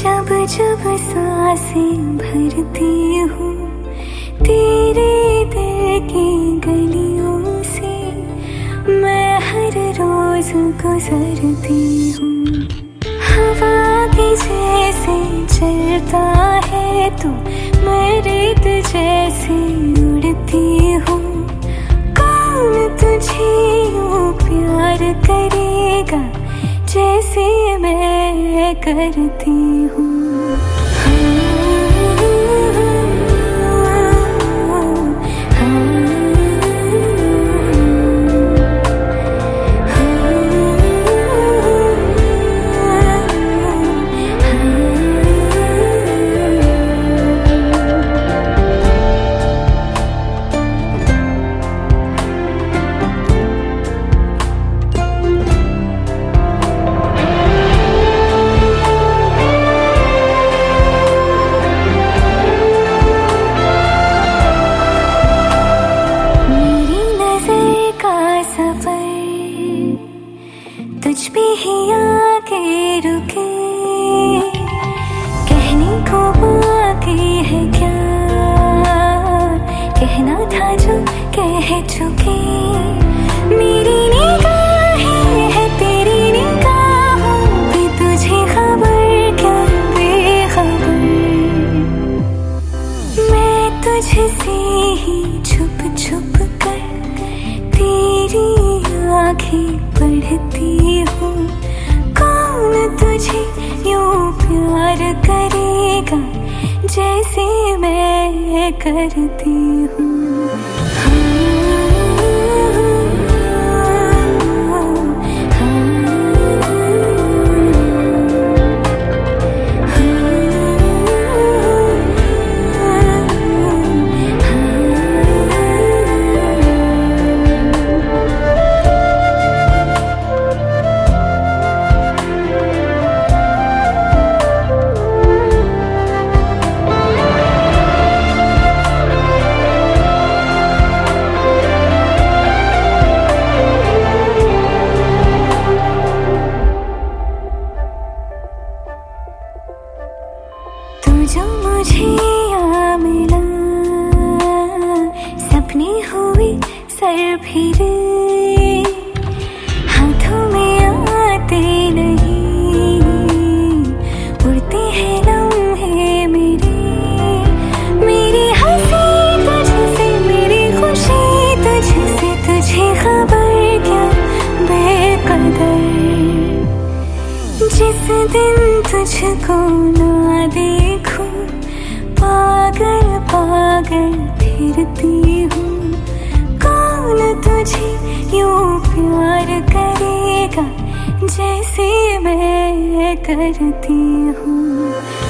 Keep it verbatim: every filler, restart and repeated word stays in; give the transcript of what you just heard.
जब जब सांसें भरती हूँ तेरे दिल की गलियों से, मैं हर रोज गुजरती हूँ। हवा की जैसे चलता है तू, मैं रेत जैसे उड़ती हूँ। कौन तुझे यूं प्यार करेगा जैसे मैं करती हूँ। तुझ पे ही आके रुके, कहने को बाकी है क्या, कहना था जो कह चुके। मेरी निगाहें है तेरी निगाहों पे, तुझे खबर क्या बेखबर। मैं तुझसे ही छुप छुप कर तेरी आँखें पढ़ती हूँ। कौन तुझे यूं प्यार करेगा जैसे मैं करती हूँ। जो मुझे यहाँ मिला, सपने हुए सर फिरे, हाथों में आते नहीं, उड़ते हैं लम्हे मेरे। मेरी हंसी तुझसे, मेरी खुशी तुझसे, तुझे खबर क्या बेकदर। जिस दिन तुझको ना देखूं, पागल पागल फिरती हूँ। कौन तुझे यूं प्यार करेगा जैसे मैं करती हूँ।